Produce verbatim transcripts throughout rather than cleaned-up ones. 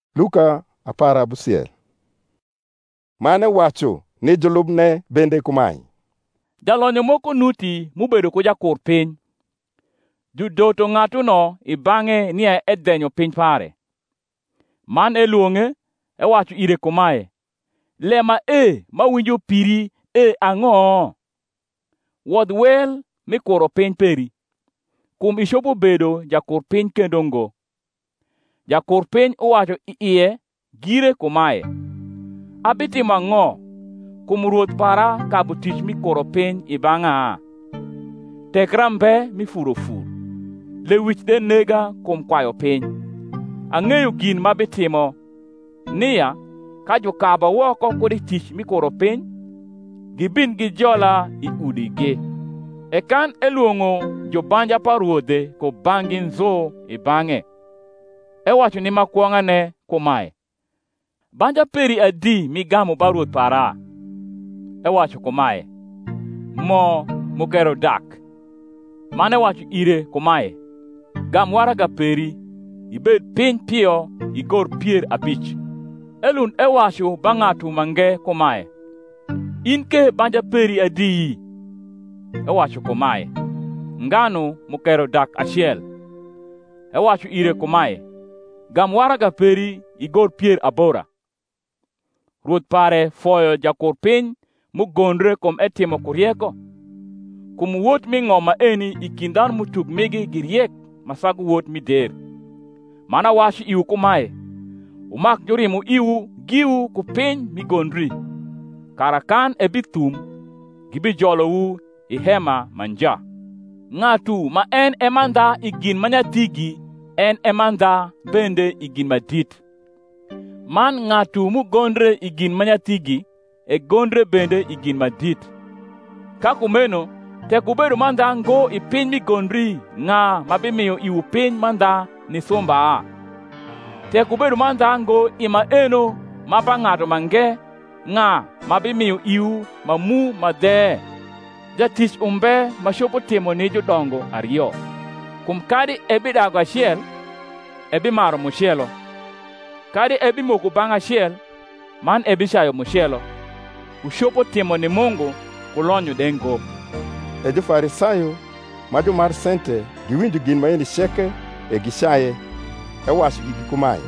Luka apar abusiel. Mane wacho ni julubne bende kumae. Jalonyo moko nuti mubedo ko jakur piny. Judoto ng'atu no ibang'e ni e edhenyo piny pare. Man eluonge e wacho ire kumae. Lema e mawinjo piri e ang'o? Wodh wel mikuro piny peri. Kum ishopo bedo jakur piny kendo ngo. Jakur piny uwacho iye gire kumae. Abitimo ang'o? Kum ruoth para kabu tich mikuro piny ibang'a. Tekra mbe mifuro fur. Lewich de nega kum kwayo piny. Ang'eyo gin mabitimo. Niya, ka jokaba woko kodi tich mikuro piny, gibin gi jola i udigi. Ekan eluongo jobanja pa ruodhe ko bangi nzo i bang'e. Ewacho ni makwong'ane kumae. Banja peri adi migamo ba ruoth para. Ewacho kumae. Mo mukero dak. Mane wacho ire kumae. Gam waraga peri, ibed piny piyo igor pier abich. Elun ewacho bang'atu mange kumae. Inke banja peri adi. Ewacho kumae. Ngano mukero dak achiel. Ewacho ire kumae. Gam waraga peri igor pier abora. Ruoth pare foyo jakur piny mugonre kom etimo kurieko. Kum wuot ming'oma eni ikindan mutuk migi giriek masagu wuot mider. Mana wacho iu kumae. Umak jorimu iu giu kupiny migonri. Karakan ebithum gibijolou i hema manja. Ng'atu ma en emanda igin manyathigi en emanda bende igin madit. Man ng'atu mugondre igin manyathigi e gondre bende igin madit. Kakumeno tek ubedo manda ngo i piny migondri ng'a mabimiyo iu piny manda ni sumba. Tek ubedo manda ngo ima eno mapa ng'ato mange ng'a mabimiyo iu mamu madhe. Jatich umbe mashopo timo ni jodongo ariyo. Kum kadi ebi dago achiel, ebi maro mushielo. Kadi ebi moko bang' achiel, man ebi shayo mushielo. Ushopo timo ni Mungu kulonyo dengo. E jo-Farisayo ma jomar sente giwinjo gin maeni sheke e gishaye. Ewacho gigi kumae.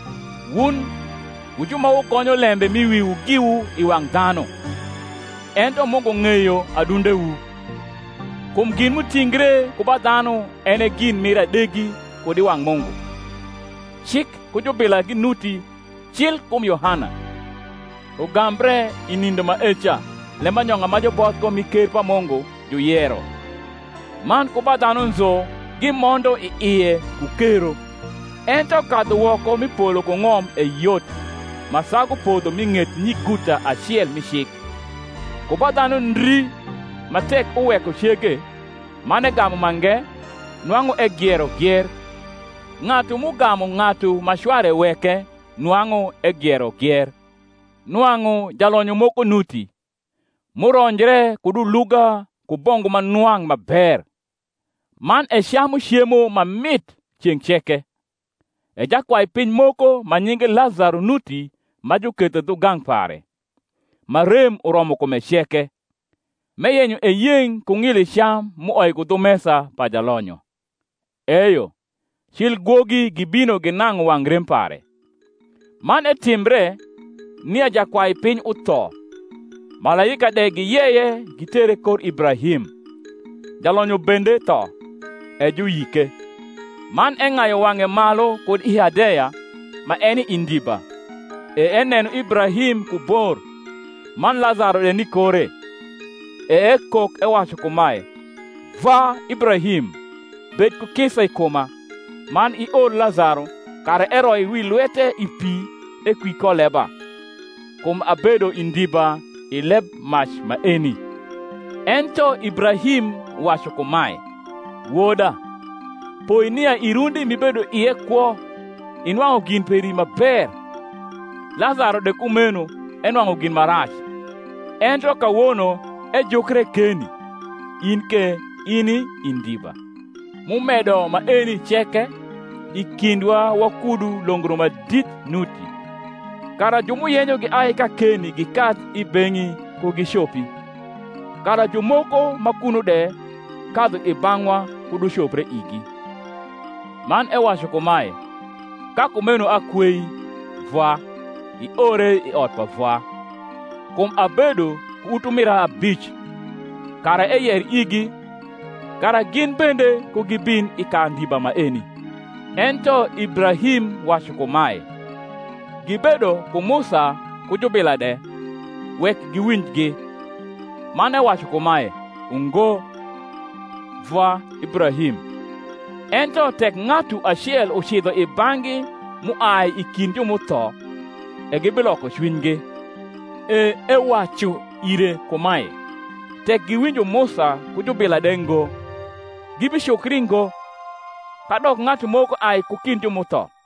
Wun ujuma ukonyo lembe miwiu giu i wang' dhano. Ento Mungu ng'eyo adundeu. Kum gin mutingre kuba dhano ene gin mira degi kodi wang' Mungu. Chik kujubila ginuti chil kum Yohana. Ugambre inindo ma echa lemba nyong'a ma joboth go miker pa Mungu joyero. Man kuba dhano nzo gimondo i iye kukero. Ento kadho woko mipolo kong'om e yot. Masago podho ming'et nyiguta achiel mishik. Kuba dhano nri matek uweko chege. Mane gamo mange nwang'o e giero gier. Ng'atu mugamo ng'atu mashware weke nwang'o e giero gier. Nwang'o jalonyo moko nuti. Muronjre kudu luga kubongo manuang' maber. Man e chamo chiemo mamit chieng' cheke. E jakwai piny moko manyinge Lazaro nuti majoketo dho gang' pare. Marem uromo kome cheke. Meyenyo e yieng' kung'ili cham muoi kudho mesa pa jalonyo. Eyo, chil guogi gibino ginang' wang' rem pare. Man e timbre ni a jakwai piny utho. Malaika de giyeye gitere kor Ibrahim. Jalonyo bende tho. E joyike. Man e ng'ayo wang'e malo kod Ihadeya ma eni Indiba. E eneno Ibrahim kubor. Man Lazaro de nikore. E ekok ewacho kumae. Va Ibrahim, bet kukisa ikuma. Man iol Lazaro, kare eroi wi lwete ipi e kwi koleba. Kum abedo Indiba ileb mach ma eni. Ento Ibrahim wacho kumae. Woda, poinia irundi mibedo iye kwo, inwang'o gin peri maber. Lazaro de kumeno enwang'o gin marach. Ento kawuono e jokre keni, inke ini Indiba. Mumedo ma eni cheke, i kindwa wakudu longro madit nuti. Kara jomo yenyo gi ai ka keni gi kat i bengi ko gi shopi. Kara jomoko makunu de kadho i bangwa kudu shopre igi. Man e wacho kumae, ka kumeno akwei, vwa, i ore i ot pa vwa. Kum abedo kutumira abich, kara e yer igi, kara gin bende ko gibin i kandiba ma eni. Ento Ibrahim wacho kumae, gibedo ku Musa ku jubila de, wek giwinjgi. Man e wacho kumae, ungo, vwa Ibrahim. Ento tek ng'atu achiel osidho i bangi mu ai i kind jomotho, e gibiloko chwinygi. E e wacho ire kumae, tek giwinjo Musa ku jubila dengo, gibishokringo, kadok ng'atu moko ai ku kind jomotho.